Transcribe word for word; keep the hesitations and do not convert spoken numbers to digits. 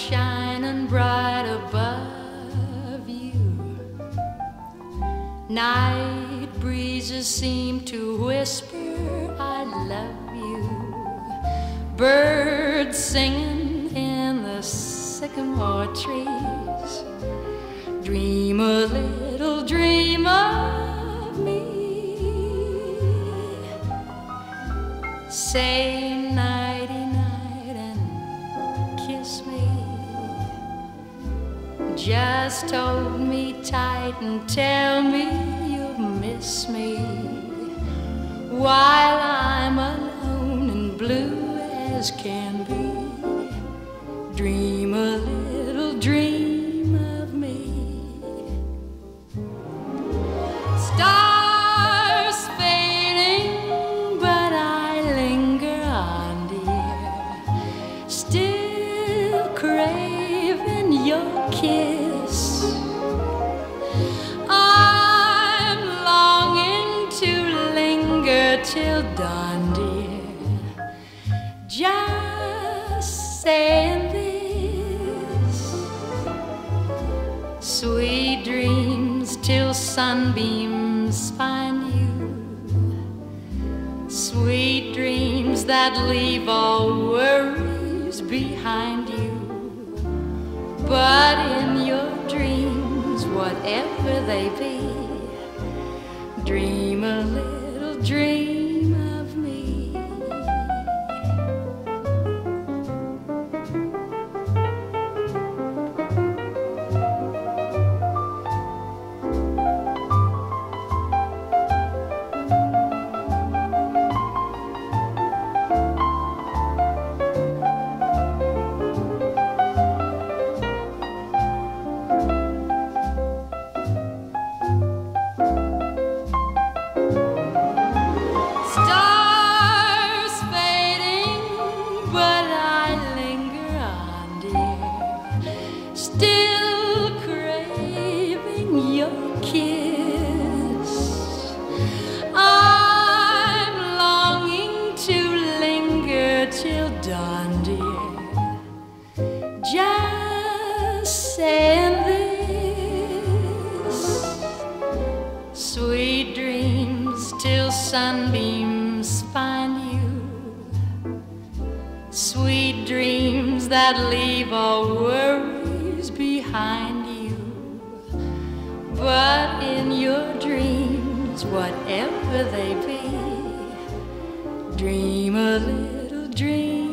shining bright above you. Night breezes seem to whisper, I love you. Birds singing in the sycamore trees. Dream a little dream of me. Say nighty-night and kiss me. Just hold me tight and tell me you'll miss me while I'm alone and blue as can be. Dream a little dream of me. Stars fading, but I linger on, dear, still craving your kiss. I'm longing to linger till dawn, dear, just saying this. Sweet dreams till sunbeams find you. Sweet dreams that leave all worries behind you. But in your dreams, whatever they be, dream a little dream of me. Stars fading, but I linger on, dear, still craving your kiss. I'm longing to linger till dawn, dear, just saying this. Sweet dreams till sunbeams find you. Sweet dreams that leave all worries behind you. But in your dreams, whatever they be, dream a little dream